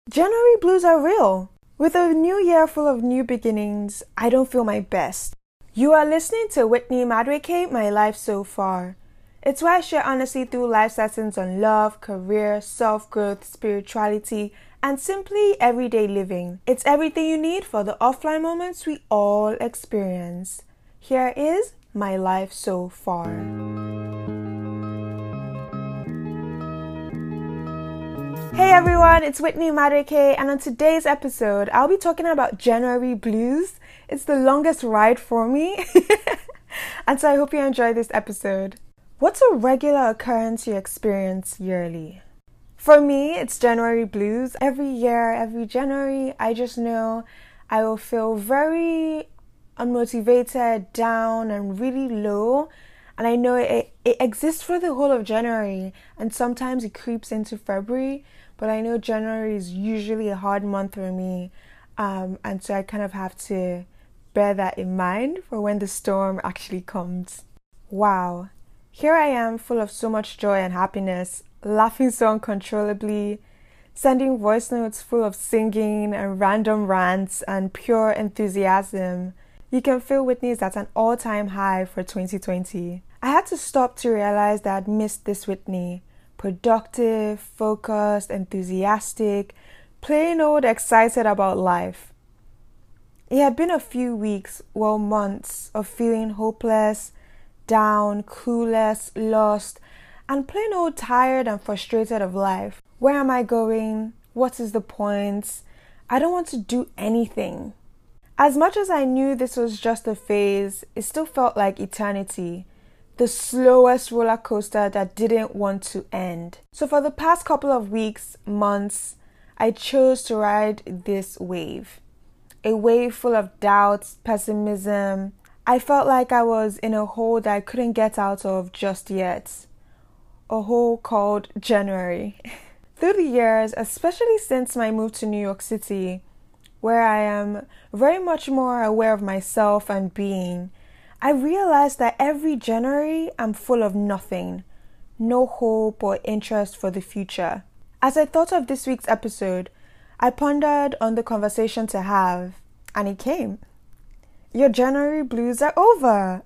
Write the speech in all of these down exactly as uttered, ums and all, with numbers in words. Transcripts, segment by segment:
January blues are real. With a new year full of new beginnings, I don't feel my best. You are listening to Whitney Madueke, My Life So Far. It's where I share honestly through life lessons on love, career, self-growth, spirituality, and simply everyday living. It's everything you need for the offline moments we all experience. Here is My Life So Far. Hey everyone, it's Whitney Madueke, and on today's episode, I'll be talking about January blues. It's the longest ride for me, and so I hope you enjoy this episode. What's a regular occurrence you experience yearly? For me, it's January blues. Every year, every January, I just know I will feel very unmotivated, down, and really low. And I know it, it exists for the whole of January, and sometimes it creeps into February. But I know January is usually a hard month for me, um, and so I kind of have to bear that in mind for when the storm actually comes. Wow, here I am full of so much joy and happiness, laughing so uncontrollably, sending voice notes full of singing and random rants and pure enthusiasm. You can feel Whitney is at an all-time high for twenty twenty. I had to stop to realize that I'd missed this Whitney. Productive, focused, enthusiastic, plain old excited about life. It had been a few weeks, well months, of feeling hopeless, down, clueless, lost, and plain old tired and frustrated of life. Where am I going? What is the point? I don't want to do anything. As much as I knew this was just a phase, it still felt like eternity. The slowest roller coaster that didn't want to end. So for the past couple of weeks, months, I chose to ride this wave. A wave full of doubts, pessimism. I felt like I was in a hole that I couldn't get out of just yet. A hole called January. Through the years, especially since my move to New York City, where I am very much more aware of myself and being, I realized that every January I'm full of nothing, no hope or interest for the future. As I thought of this week's episode, I pondered on the conversation to have, and it came. Your January blues are over.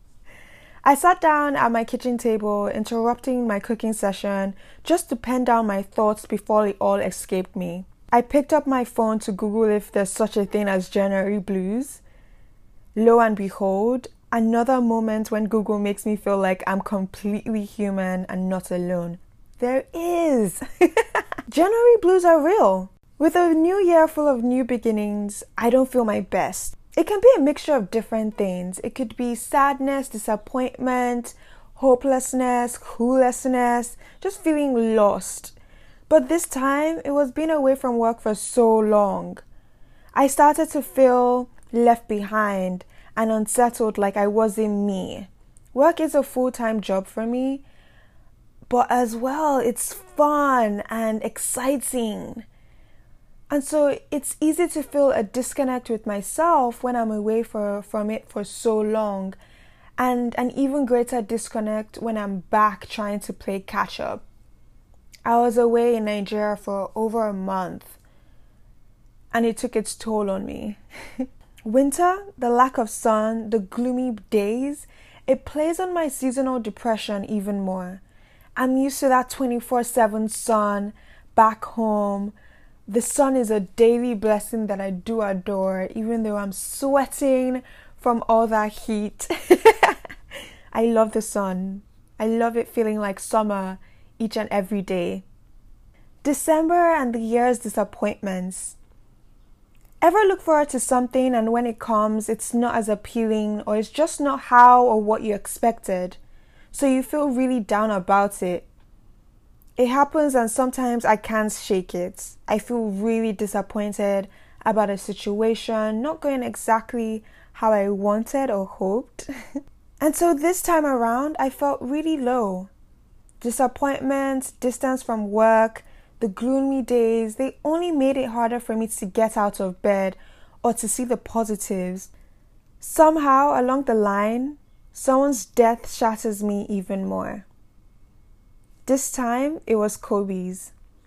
I sat down at my kitchen table, interrupting my cooking session just to pen down my thoughts before it all escaped me. I picked up my phone to Google if there's such a thing as January blues. Lo and behold, another moment when Google makes me feel like I'm completely human and not alone. There is! January blues are real. With a new year full of new beginnings, I don't feel my best. It can be a mixture of different things. It could be sadness, disappointment, hopelessness, cluelessness, just feeling lost. But this time, it was being away from work for so long. I started to feel left behind and unsettled, like I wasn't me. Work is a full-time job for me, but as well, it's fun and exciting. And so it's easy to feel a disconnect with myself when I'm away for, from it for so long, and an even greater disconnect when I'm back trying to play catch up. I was away in Nigeria for over a month, and it took its toll on me. Winter, the lack of sun, the gloomy days, it plays on my seasonal depression even more. I'm used to that twenty-four seven sun back home. The sun is a daily blessing that I do adore, even though I'm sweating from all that heat. I love the sun. I love it feeling like summer each and every day. December and the year's disappointments. Ever look forward to something and when it comes, it's not as appealing or it's just not how or what you expected, so you feel really down about it. It happens and sometimes I can't shake it. I feel really disappointed about a situation not going exactly how I wanted or hoped. And so this time around, I felt really low. Disappointment, distance from work, the gloomy days, they only made it harder for me to get out of bed or to see the positives. Somehow, along the line, someone's death shatters me even more. This time, it was Kobe's.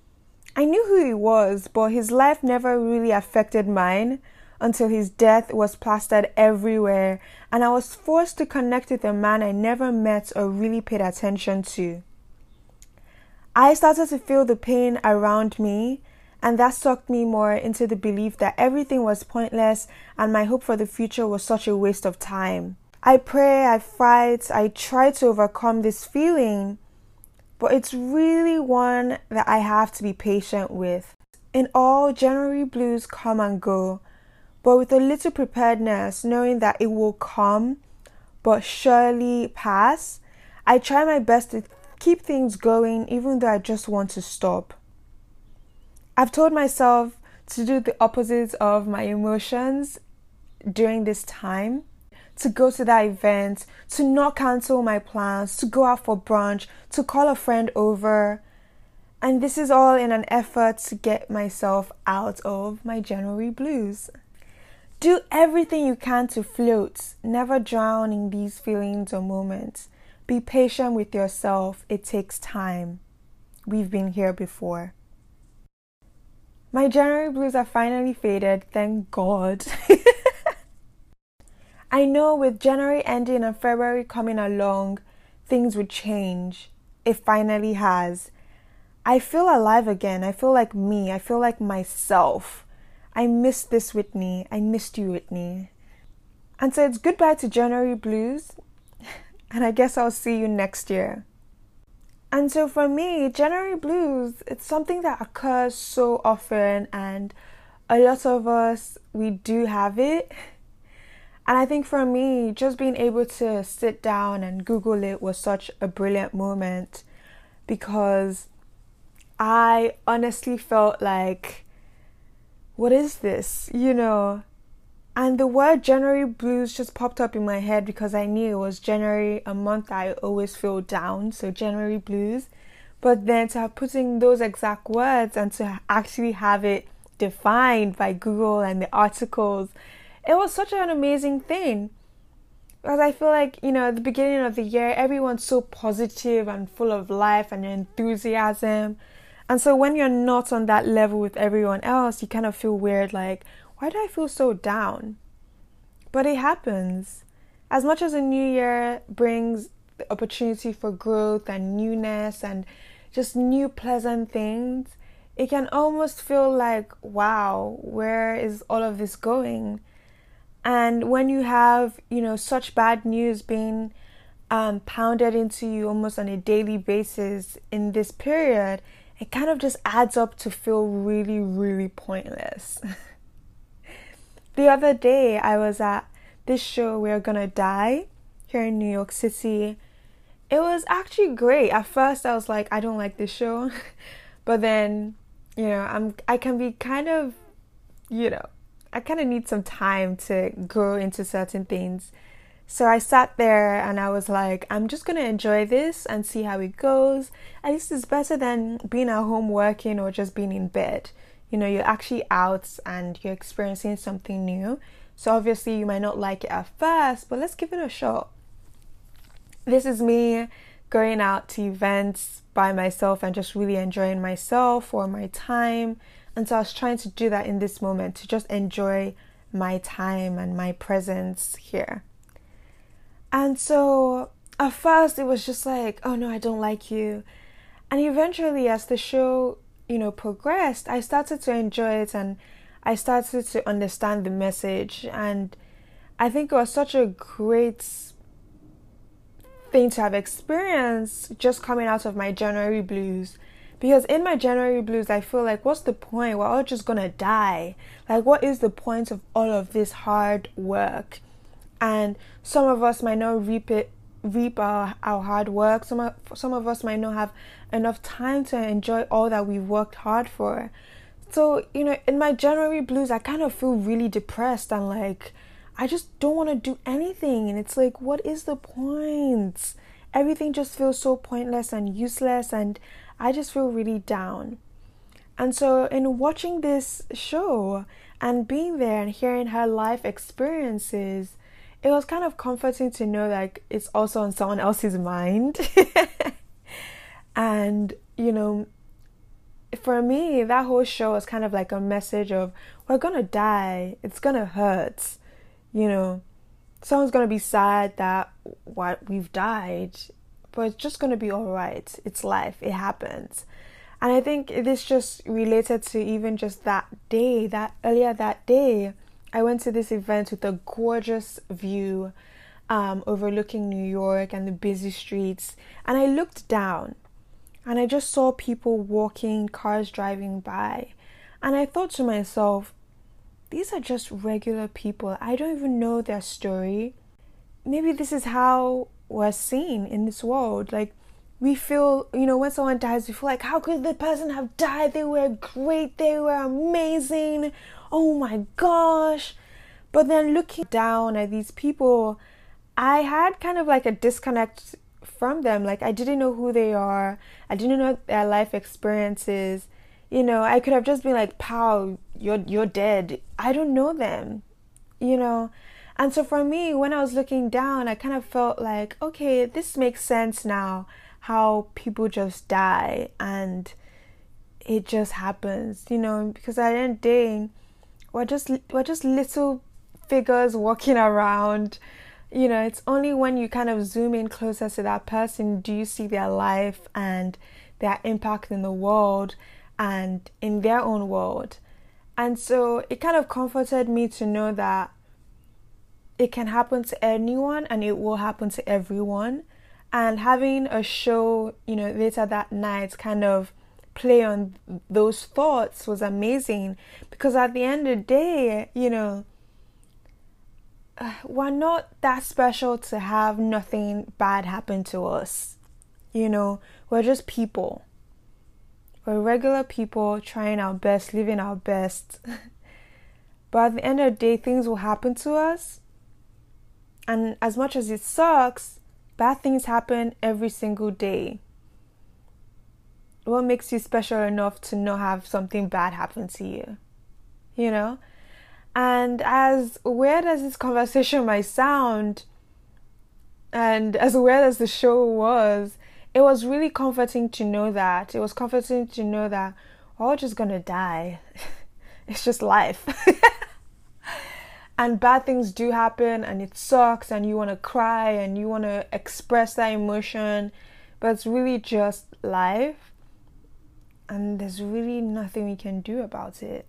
I knew who he was, but his life never really affected mine until his death was plastered everywhere, and I was forced to connect with a man I never met or really paid attention to. I started to feel the pain around me, and that sucked me more into the belief that everything was pointless and my hope for the future was such a waste of time. I pray, I fight, I try to overcome this feeling, but it's really one that I have to be patient with. In all, January blues come and go, but with a little preparedness, knowing that it will come, but surely pass, I try my best to keep things going even though I just want to stop. I've told myself to do the opposite of my emotions during this time, to go to that event, to not cancel my plans, to go out for brunch, to call a friend over. And this is all in an effort to get myself out of my January blues. Do everything you can to float. Never drown in these feelings or moments. Be patient with yourself. It takes time. We've been here before. My January blues are finally faded, thank God. I know with January ending and February coming along, things would change. It finally has. I feel alive again. I feel like me. I feel like myself. I missed this Whitney. I missed you, Whitney. And so it's goodbye to January blues. And I guess I'll see you next year. And so for me, January blues, it's something that occurs so often, and a lot of us, we do have it. And I think for me, just being able to sit down and Google it was such a brilliant moment, because I honestly felt like, what is this? You know? And the word January blues just popped up in my head because I knew it was January, a month I always feel down, so January blues. But then to have putting those exact words and to actually have it defined by Google and the articles, it was such an amazing thing. Because I feel like, you know, at the beginning of the year, everyone's so positive and full of life and enthusiasm. And so when you're not on that level with everyone else, you kind of feel weird, like, why do I feel so down? But it happens. As much as a new year brings the opportunity for growth and newness and just new pleasant things, it can almost feel like, wow, where is all of this going? And when you have, you know, such bad news being um, pounded into you almost on a daily basis in this period, it kind of just adds up to feel really, really pointless. The other day, I was at this show, We're Gonna Die, here in New York City. It was actually great. At first, I was like, I don't like this show. But then, you know, I'm I can be kind of, you know, I kind of need some time to grow into certain things. So I sat there and I was like, I'm just going to enjoy this and see how it goes. At least it's better than being at home working or just being in bed. You know, you're actually out and you're experiencing something new. So obviously you might not like it at first, but let's give it a shot. This is me going out to events by myself and just really enjoying myself or my time. And so I was trying to do that in this moment, to just enjoy my time and my presence here. And so at first it was just like, oh no, I don't like you. And eventually as the show, you know, progressed, I started to enjoy it and I started to understand the message. And I think it was such a great thing to have experienced just coming out of my January blues. Because in my January blues, I feel like, what's the point? We're all just gonna die. Like, what is the point of all of this hard work? And some of us might not reap it, reap our, our hard work. Some of, some of us might not have enough time to enjoy all that we've worked hard for. So, you know, in my January blues, I kind of feel really depressed and like, I just don't want to do anything. And it's like, what is the point? Everything just feels so pointless and useless, and I just feel really down. And so in watching this show and being there and hearing her life experiences, it was kind of comforting to know like it's also on someone else's mind. And, you know, for me, that whole show was kind of like a message of we're gonna die. It's gonna hurt. You know, someone's gonna be sad that what we've died, but it's just gonna be all right. It's life. It happens. And I think this just related to even just that day, that earlier that day, I went to this event with a gorgeous view um, overlooking New York and the busy streets. And I looked down and I just saw people walking, cars driving by. And I thought to myself, these are just regular people. I don't even know their story. Maybe this is how we're seen in this world. Like, we feel, you know, when someone dies, we feel like, how could the person have died? They were great. They were amazing. Oh my gosh. But then looking down at these people, I had kind of like a disconnect from them. Like, I didn't know who they are. I didn't know their life experiences. You know, I could have just been like, pow, you're, you're dead. I don't know them, you know. And so for me, when I was looking down, I kind of felt like, okay, this makes sense now. How people just die and it just happens, you know, because at the end of the day, we're just, we're just little figures walking around. You know, it's only when you kind of zoom in closer to that person do you see their life and their impact in the world and in their own world. And so it kind of comforted me to know that it can happen to anyone and it will happen to everyone. And having a show, you know, later that night kind of play on those thoughts was amazing. Because at the end of the day, you know, we're not that special to have nothing bad happen to us. You know, we're just people. We're regular people trying our best, living our best. But at the end of the day, things will happen to us. And as much as it sucks, bad things happen every single day. What makes you special enough to not have something bad happen to you? You know? And as weird as this conversation might sound, and as weird as the show was, it was really comforting to know that. It was comforting to know that we're all just gonna die. It's just life. And bad things do happen and it sucks and you want to cry and you want to express that emotion. But it's really just life. And there's really nothing we can do about it.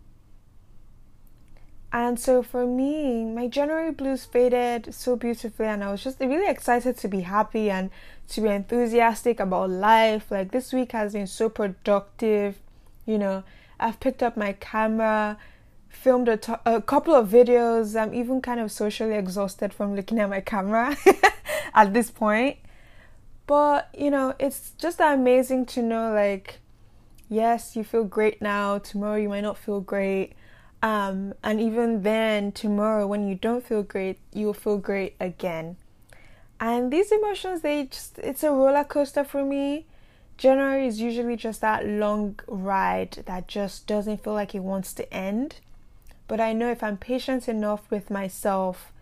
And so for me, my January blues faded so beautifully. And I was just really excited to be happy and to be enthusiastic about life. Like, this week has been so productive. You know, I've picked up my camera, filmed a, to- a couple of videos. I'm even kind of socially exhausted from looking at my camera at this point. But, you know, it's just amazing to know, like, yes, you feel great now. Tomorrow you might not feel great. Um, and even then, tomorrow when you don't feel great, you'll feel great again. And these emotions, they just, it's a roller coaster for me. January is usually just that long ride that just doesn't feel like it wants to end. But I know if I'm patient enough with myself,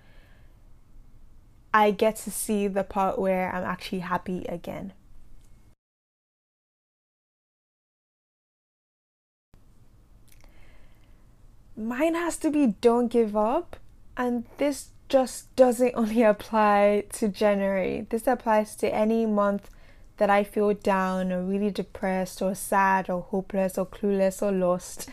I get to see the part where I'm actually happy again. Mine has to be don't give up. And this just doesn't only apply to January. This applies to any month that I feel down or really depressed or sad or hopeless or clueless or lost.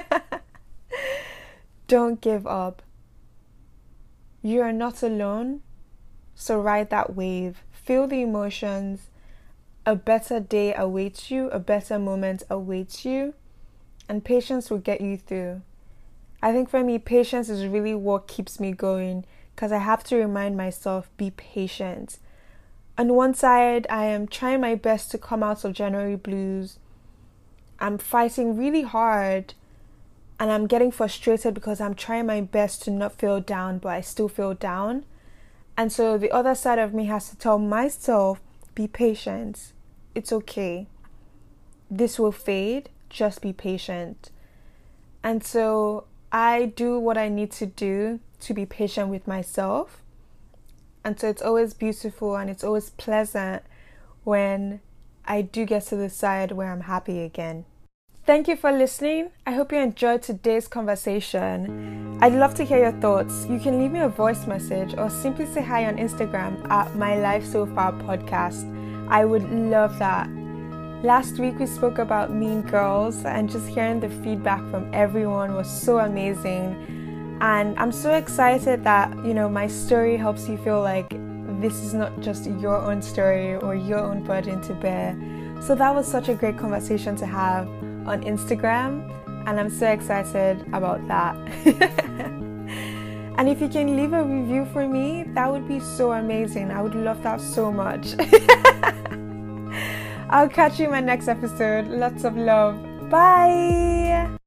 Don't give up. You are not alone. So ride that wave. Feel the emotions. A better day awaits you. A better moment awaits you. And patience will get you through. I think for me, patience is really what keeps me going. Because I have to remind myself, be patient. On one side, I am trying my best to come out of January blues. I'm fighting really hard. And I'm getting frustrated because I'm trying my best to not feel down, but I still feel down. And so the other side of me has to tell myself, be patient. It's okay. This will fade. Just be patient. And so I do what I need to do to be patient with myself. And so it's always beautiful and it's always pleasant when I do get to the side where I'm happy again. Thank you for listening. I hope you enjoyed today's conversation. I'd love to hear your thoughts. You can leave me a voice message or simply say hi on Instagram at My Life So Far Podcast. I would love that. Last week we spoke about Mean Girls, and just hearing the feedback from everyone was so amazing. And I'm so excited that, you know, my story helps you feel like this is not just your own story or your own burden to bear. So that was such a great conversation to have on Instagram, and I'm so excited about that. And if you can leave a review for me, that would be so amazing. I would love that so much. I'll catch you in my next episode. Lots of love. Bye.